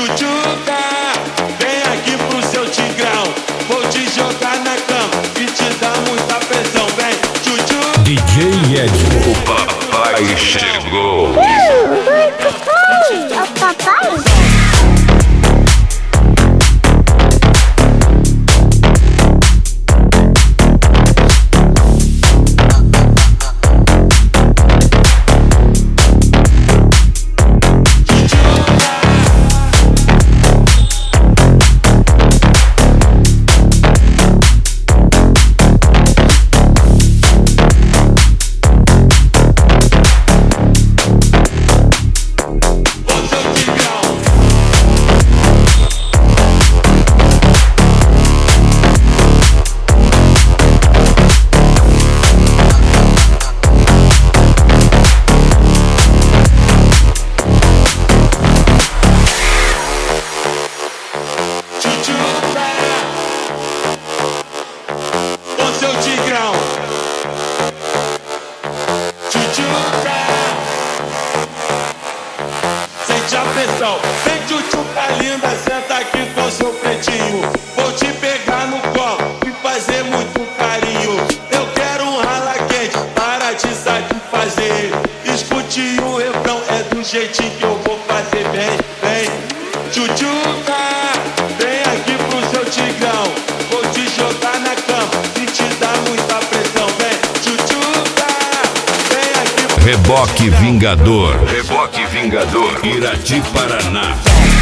Tchutchuca, vem aqui pro seu tigrão. Vou te jogar na cama e te dar muita pressão. Vem, tchutchuca. DJ Edson. O papai chegou. É o papai? Sente a pressão, vem tchutchuca linda, senta aqui com seu pretinho. Vou te pegar no colo e fazer muito carinho. Eu quero um rala quente para te satisfazer. Escute o refrão, é do jeitinho que eu vou fazer. Vem, vem, tchutchuca, vem aqui pro seu tigrão. Vou te jogar na cama e te dar muita pressão. Vem, tchutchuca, vem aqui pro Reboque Vingador. Reboque Vingador. Irati, Paraná.